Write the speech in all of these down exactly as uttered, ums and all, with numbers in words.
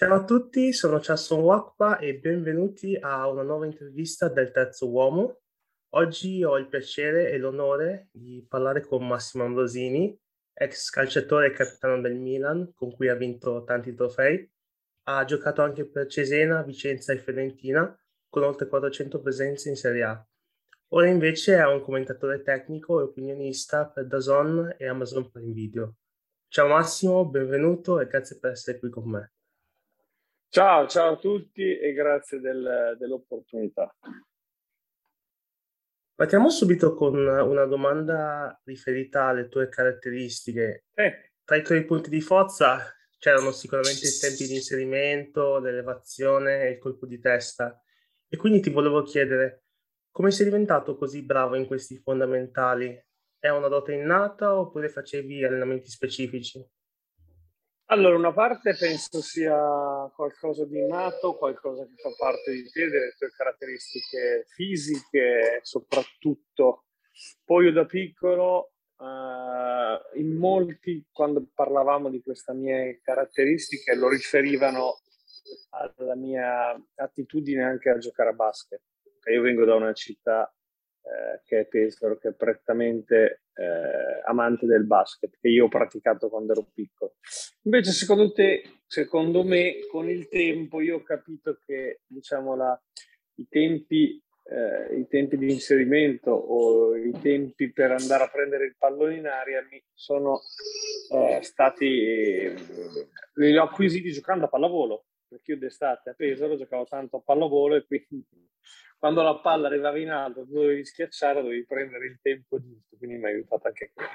Ciao a tutti, sono Chasson Wakpa e benvenuti a una nuova intervista del Terzo Uomo. Oggi ho il piacere e l'onore di parlare con Massimo Ambrosini, ex calciatore e capitano del Milan, con cui ha vinto tanti trofei. Ha giocato anche per Cesena, Vicenza e Fiorentina, con oltre quattrocento presenze in Serie A. Ora invece è un commentatore tecnico e opinionista per DAZN e Amazon Prime Video. Ciao Massimo, benvenuto e grazie per essere qui con me. Ciao, ciao a tutti e grazie del, dell'opportunità. Partiamo subito con una domanda riferita alle tue caratteristiche. Eh. Tra i tuoi punti di forza c'erano sicuramente i tempi di inserimento, l'elevazione e il colpo di testa. E quindi ti volevo chiedere, come sei diventato così bravo in questi fondamentali? È una dote innata oppure facevi allenamenti specifici? Allora, una parte penso sia qualcosa di innato, qualcosa che fa parte di te, delle tue caratteristiche fisiche, soprattutto. Poi io da piccolo, eh, in molti, quando parlavamo di queste mie caratteristiche, lo riferivano alla mia attitudine anche a giocare a basket. Io vengo da una città eh, che è Pesaro, che è prettamente eh, amante del basket, che io ho praticato quando ero piccolo. Invece, secondo te, secondo me, con il tempo io ho capito che, diciamo, la, i tempi eh, i tempi di inserimento o i tempi per andare a prendere il pallone in aria mi sono eh, stati eh, li ho acquisiti giocando a pallavolo, perché io d'estate a Pesaro giocavo tanto a pallavolo e quindi quando la palla arrivava in alto tu dovevi schiacciare, dovevi prendere il tempo giusto, quindi mi ha aiutato anche quello.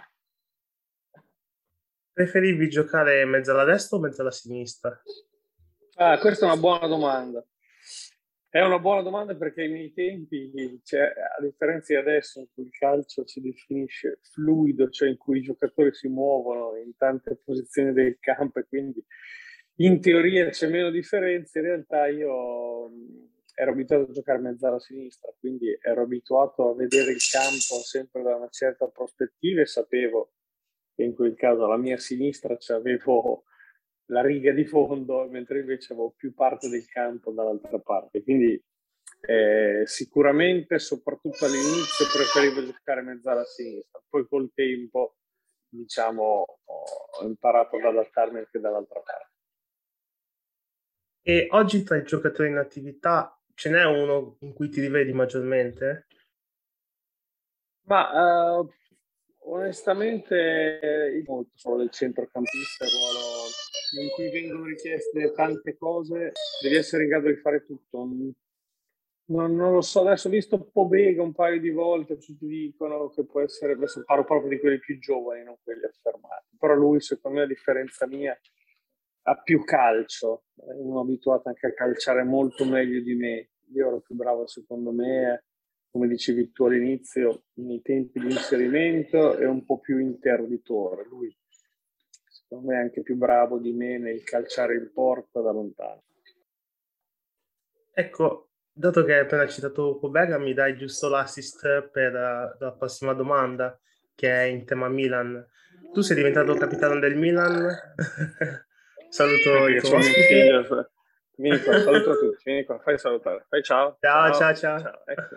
Preferivi giocare mezzo alla destra o mezzo alla sinistra? Ah, questa è una buona domanda. È una buona domanda perché ai miei tempi, cioè, a differenza di adesso in cui il calcio si definisce fluido, cioè in cui i giocatori si muovono in tante posizioni del campo e quindi in teoria c'è meno differenza, in realtà io ero abituato a giocare mezzala a sinistra, quindi ero abituato a vedere il campo sempre da una certa prospettiva e sapevo che in quel caso alla mia sinistra c'avevo la riga di fondo, mentre invece avevo più parte del campo dall'altra parte. Quindi eh, sicuramente, soprattutto all'inizio, preferivo giocare mezzala a sinistra. Poi col tempo, diciamo, ho imparato ad adattarmi anche dall'altra parte. E oggi tra i giocatori in attività ce n'è uno in cui ti rivedi maggiormente? Ma uh, onestamente molto solo del centrocampista, ruolo in cui vengono richieste tante cose, devi essere in grado di fare tutto. Non, non lo so, adesso ho visto Pobega un paio di volte, tutti dicono che può essere, adesso parlo proprio di quelli più giovani, non quelli affermati, però lui secondo me a differenza mia ha più calcio, è uno abituato anche a calciare molto meglio di me, io ero più bravo secondo me, come dicevi tu all'inizio, nei tempi di inserimento è un po' più interditore, lui secondo me è anche più bravo di me nel calciare in porta da lontano. Ecco, dato che hai appena citato Pobega, mi dai giusto l'assist per uh, la prossima domanda, che è in tema Milan. Tu sei diventato capitano del Milan? Saluto i tuoi ospiti. Vieni qua, saluto a tutti, vieni qua, fai salutare. Fai ciao. Ciao, ciao, ciao. ciao. Ecco.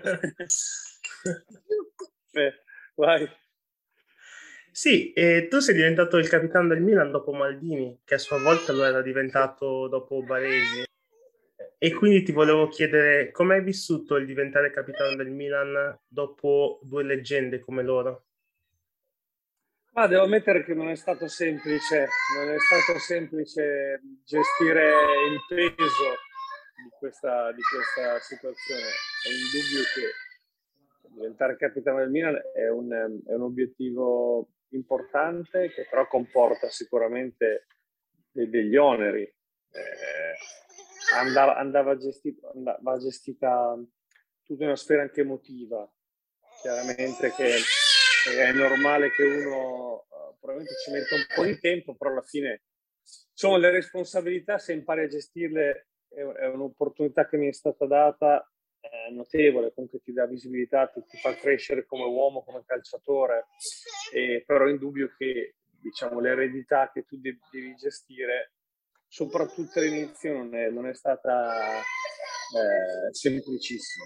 eh, vai. Sì, e tu sei diventato il capitano del Milan dopo Maldini, che a sua volta lo era diventato dopo Baresi. E quindi ti volevo chiedere come hai vissuto il diventare capitano del Milan dopo due leggende come loro? Ma devo ammettere che non è stato semplice, non è stato semplice gestire il peso di questa, di questa situazione. È indubbio che diventare capitano del Milan è un, è un obiettivo importante che però comporta sicuramente degli oneri. Eh, andava, andava gestita, andava gestita tutta una sfera anche emotiva. Chiaramente che è normale che uno uh, probabilmente ci metta un po' di tempo, però alla fine insomma le responsabilità, se impari a gestirle, è, è un'opportunità che mi è stata data, è notevole, comunque ti dà visibilità, ti, ti fa crescere come uomo, come calciatore, e, però è indubbio che diciamo le eredità che tu devi, devi gestire soprattutto all'inizio non è, non è stata eh, semplicissima.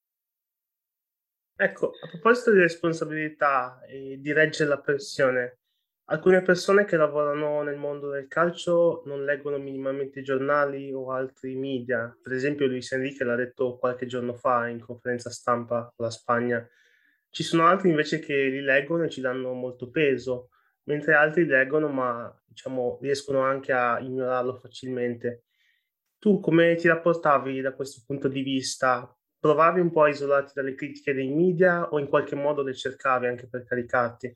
Ecco, a proposito di responsabilità e di reggere la pressione, alcune persone che lavorano nel mondo del calcio non leggono minimamente i giornali o altri media. Per esempio, Luis Enrique l'ha detto qualche giorno fa in conferenza stampa con la Spagna. Ci sono altri invece che li leggono e ci danno molto peso, mentre altri leggono ma diciamo riescono anche a ignorarlo facilmente. Tu come ti rapportavi da questo punto di vista? Provavi un po' a isolarti dalle critiche dei media o in qualche modo le cercavi anche per caricarti?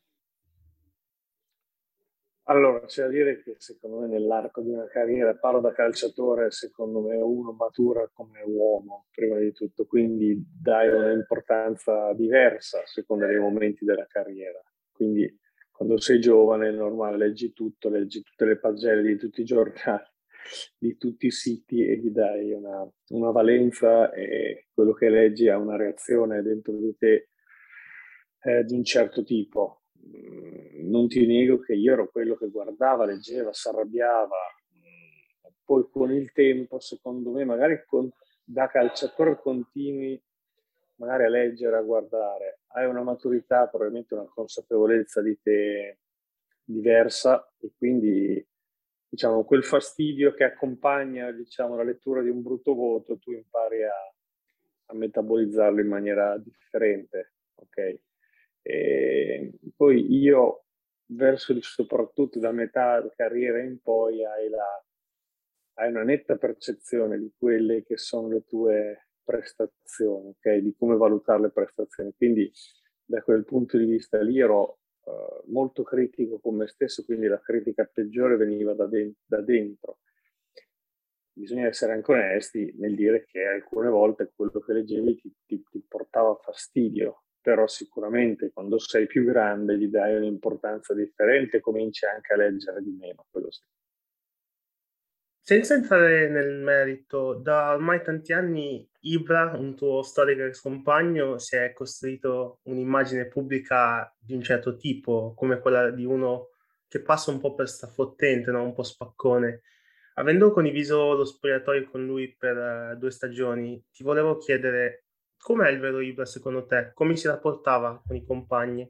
Allora, c'è da dire che secondo me nell'arco di una carriera, parlo da calciatore, secondo me uno matura come uomo, prima di tutto, quindi dai un'importanza diversa a seconda dei momenti della carriera. Quindi quando sei giovane è normale, leggi tutto, leggi tutte le pagelle di tutti i giornali, di tutti i siti e gli dai una, una valenza e quello che leggi ha una reazione dentro di te eh, di un certo tipo. Non ti nego che io ero quello che guardava, leggeva, si arrabbiava. Poi con il tempo, secondo me, magari con, da calciatore continui magari a leggere, a guardare, hai una maturità, probabilmente una consapevolezza di te diversa e quindi diciamo quel fastidio che accompagna diciamo la lettura di un brutto voto, tu impari a, a metabolizzarlo in maniera differente, ok? E poi io verso soprattutto da metà carriera in poi hai, la, hai una netta percezione di quelle che sono le tue prestazioni, ok? Di come valutare le prestazioni. Quindi da quel punto di vista lì ero uh, molto critico con me stesso, quindi la critica peggiore veniva da, de- da dentro. Bisogna essere anche onesti nel dire che alcune volte quello che leggevi ti, ti, ti portava fastidio, però sicuramente quando sei più grande gli dai un'importanza differente e cominci anche a leggere di meno, quello sì. Senza entrare nel merito, da ormai tanti anni Ibra, un tuo storico ex compagno, si è costruito un'immagine pubblica di un certo tipo, come quella di uno che passa un po' per strafottente, no? Un po' spaccone. Avendo condiviso lo spogliatoio con lui per eh, due stagioni, ti volevo chiedere com'è il vero Ibra secondo te? Come si rapportava con i compagni?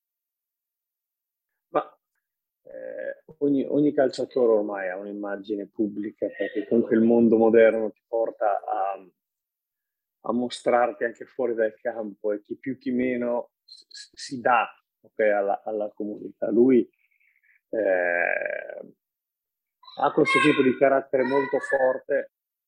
Ma eh, ogni, ogni calciatore ormai ha un'immagine pubblica perché comunque il mondo moderno ti porta a, a mostrarti anche fuori dal campo e chi più chi meno si, si dà okay, alla, alla, comunità. Lui eh, ha questo tipo di carattere molto forte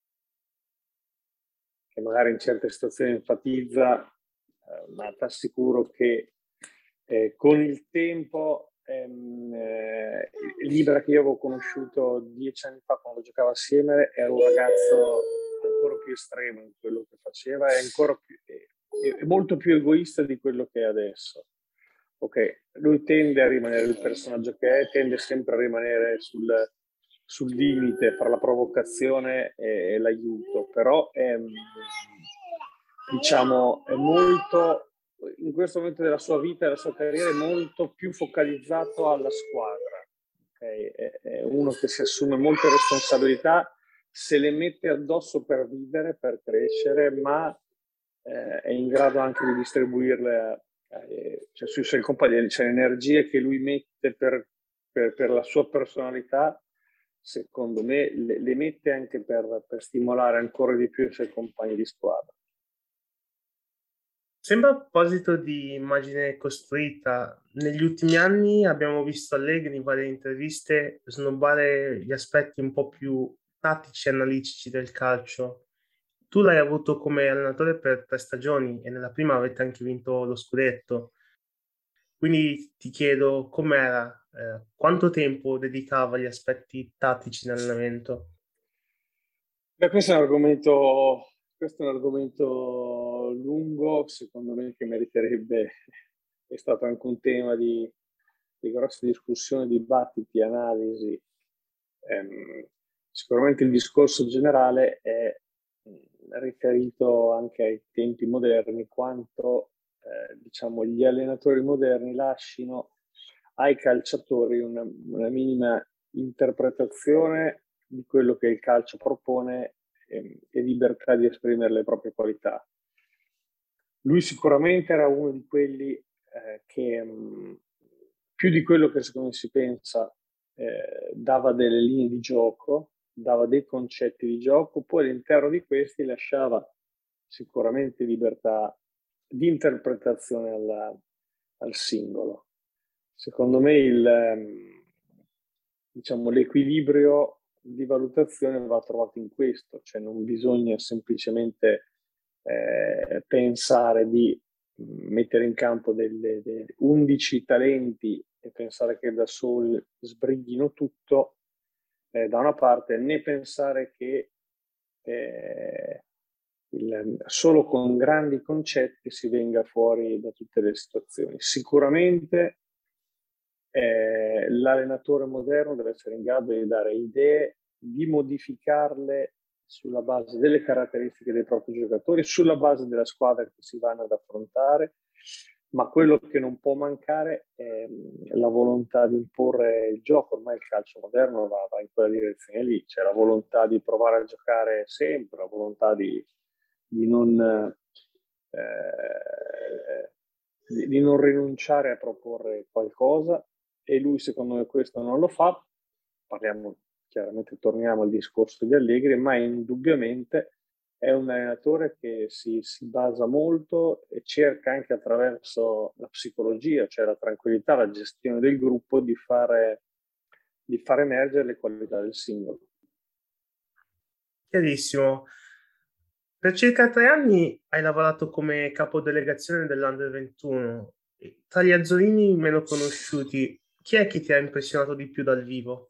che magari in certe situazioni enfatizza, eh, ma ti assicuro che eh, con il tempo ehm, eh, Libera che io avevo conosciuto dieci anni fa quando giocavo assieme era un ragazzo ancora più estremo in quello che faceva e ancora più, è, è molto più egoista di quello che è adesso. Ok, lui tende a rimanere il personaggio che è, tende sempre a rimanere sul, sul limite fra la provocazione e, e l'aiuto, però è, diciamo, è molto, in questo momento della sua vita e della sua carriera, è molto più focalizzato alla squadra. Okay? È, è uno che si assume molte responsabilità, se le mette addosso per vivere, per crescere, ma eh, è in grado anche di distribuirle eh, cioè, sui suoi compagni, cioè le energie che lui mette per, per, per la sua personalità, secondo me le, le mette anche per, per stimolare ancora di più i suoi compagni di squadra. Sempre a proposito di immagine costruita, negli ultimi anni abbiamo visto Allegri in varie interviste snobbare gli aspetti un po' più tattici e analitici del calcio. Tu l'hai avuto come allenatore per tre stagioni e nella prima avete anche vinto lo scudetto. Quindi ti chiedo com'era, eh, quanto tempo dedicava agli aspetti tattici in allenamento? Beh, questo è un argomento, questo è un argomento lungo, secondo me, che meriterebbe, è stato anche un tema di, di grosse discussioni, dibattiti, analisi. Ehm, sicuramente il discorso generale è mh, riferito anche ai tempi moderni, quanto eh, diciamo, gli allenatori moderni lasciano ai calciatori una, una minima interpretazione di quello che il calcio propone e, e libertà di esprimere le proprie qualità. Lui sicuramente era uno di quelli eh, che mh, più di quello che secondo me si pensa eh, dava delle linee di gioco, dava dei concetti di gioco, poi all'interno di questi lasciava sicuramente libertà di interpretazione alla, al singolo. Secondo me il, diciamo, l'equilibrio di valutazione va trovato in questo, cioè non bisogna semplicemente eh, pensare di mettere in campo delle, delle undici talenti e pensare che da soli sbrighino tutto eh, da una parte, né pensare che eh, il, solo con grandi concetti si venga fuori da tutte le situazioni. Sicuramente eh, l'allenatore moderno deve essere in grado di dare idee, di modificarle sulla base delle caratteristiche dei propri giocatori, sulla base della squadra che si vanno ad affrontare, ma quello che non può mancare è la volontà di imporre il gioco. Ormai il calcio moderno va, va in quella direzione lì, c'è la volontà di provare a giocare sempre, la volontà di, di non... Eh, di, di non rinunciare a proporre qualcosa, e lui secondo me questo non lo fa. Parliamo chiaramente, torniamo al discorso di Allegri, ma indubbiamente è un allenatore che si, si basa molto e cerca anche attraverso la psicologia, cioè la tranquillità, la gestione del gruppo, di fare, di far emergere le qualità del singolo. Chiarissimo. Per circa tre anni hai lavorato come capodelegazione dell'Under ventuno. Tra gli azzurrini meno conosciuti, chi è che ti ha impressionato di più dal vivo?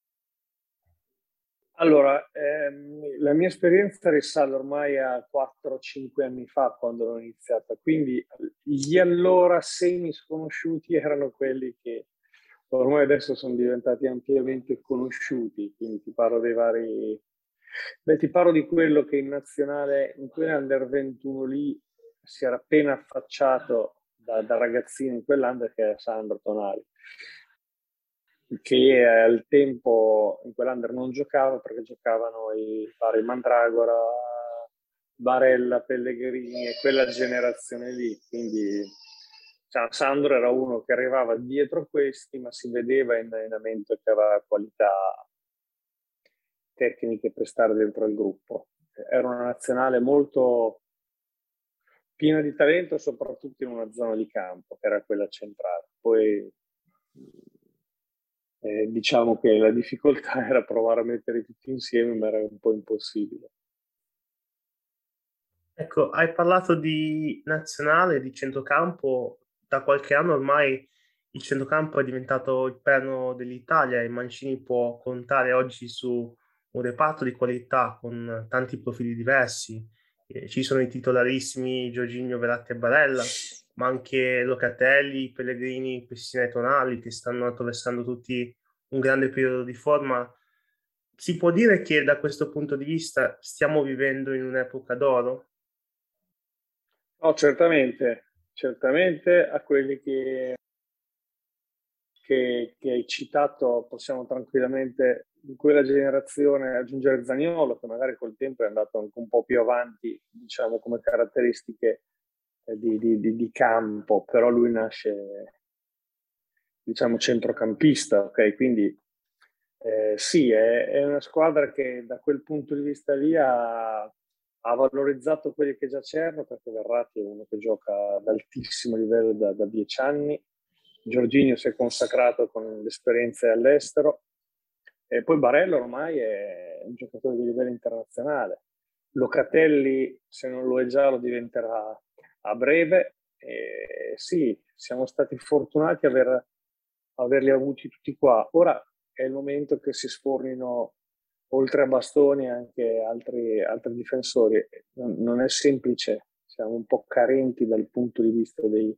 Allora, ehm, la mia esperienza risale ormai a quattro cinque anni fa, quando l'ho iniziata, quindi gli allora semi sconosciuti erano quelli che ormai adesso sono diventati ampiamente conosciuti, quindi ti parlo dei vari... Beh, ti parlo di quello che in nazionale, in quell'Under ventuno lì, si era appena affacciato da, da ragazzino in quell'Under, che è Sandro Tonali, che al tempo in quell'Under non giocava perché giocavano i vari Mandragora, Barella, Pellegrini e quella generazione lì. Quindi cioè, Sandro era uno che arrivava dietro questi, ma si vedeva in allenamento che aveva qualità tecniche per stare dentro il gruppo. Era una nazionale molto piena di talento, soprattutto in una zona di campo, che era quella centrale. Poi eh, diciamo che la difficoltà era provare a mettere tutti insieme, ma era un po' impossibile. Ecco, hai parlato di nazionale, di centrocampo. Da qualche anno ormai il centrocampo è diventato il perno dell'Italia e Mancini può contare oggi su un reparto di qualità con tanti profili diversi. Eh, ci sono i titolarissimi Jorginho, Verratti e Barella, ma anche Locatelli, Pellegrini, Pessina e Tonali, che stanno attraversando tutti un grande periodo di forma. Si può dire che da questo punto di vista stiamo vivendo in un'epoca d'oro? No, certamente, certamente a quelli che, che, che hai citato possiamo tranquillamente in quella generazione aggiungere Zaniolo, che magari col tempo è andato anche un po' più avanti, diciamo, come caratteristiche eh, di, di, di, di campo, però lui nasce, diciamo, centrocampista, ok? Quindi eh, sì, è, è una squadra che da quel punto di vista lì ha, ha valorizzato quelli che già c'erano, perché Verratti è uno che gioca ad altissimo livello da, da dieci anni, Jorginho si è consacrato con le esperienze all'estero, e poi Barella ormai è un giocatore di livello internazionale. Locatelli, se non lo è già, lo diventerà a breve. E sì, siamo stati fortunati a aver, averli avuti tutti qua. Ora è il momento che si sfornino, oltre a Bastoni, anche altri, altri difensori. Non, non è semplice, siamo un po' carenti dal punto di vista dei,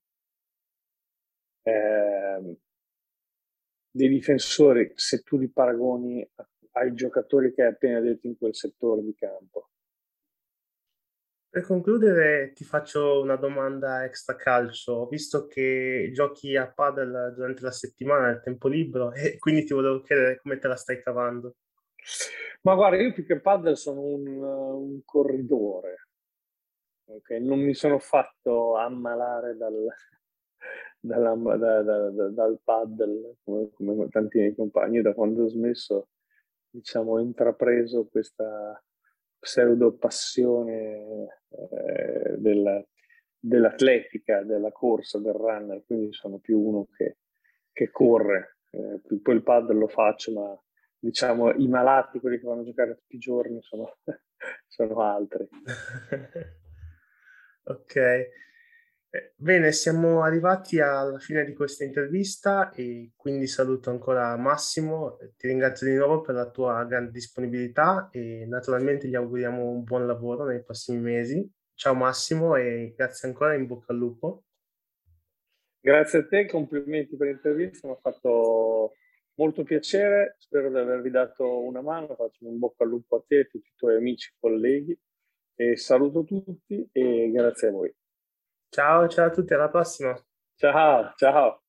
eh, dei difensori, se tu li paragoni ai giocatori che hai appena detto in quel settore di campo. Per concludere, ti faccio una domanda extra calcio, visto che giochi a padel durante la settimana nel tempo libero e quindi ti volevo chiedere come te la stai cavando. Ma guarda, io più che paddle sono un, un corridore, ok? Non mi sono fatto ammalare dal, dalla- da- da- da- dal paddle come, come tanti miei compagni. Da quando ho smesso, diciamo, ho intrapreso questa pseudo passione eh, della- dell'atletica, della corsa, del runner, quindi sono più uno che, che corre. Eh, poi il paddle lo faccio, ma diciamo i malati, quelli che vanno a giocare tutti i giorni, sono, sono altri. Ok. Eh, Bene, siamo arrivati alla fine di questa intervista e quindi saluto ancora Massimo, ti ringrazio di nuovo per la tua grande disponibilità e naturalmente gli auguriamo un buon lavoro nei prossimi mesi. Ciao Massimo e grazie ancora, in bocca al lupo. Grazie a te, complimenti per l'intervista, mi ha fatto molto piacere, spero di avervi dato una mano, faccio un bocca al lupo a te, a tutti i tuoi amici, colleghi e saluto tutti e grazie a voi. Ciao, ciao a tutti, alla prossima. Ciao, ciao.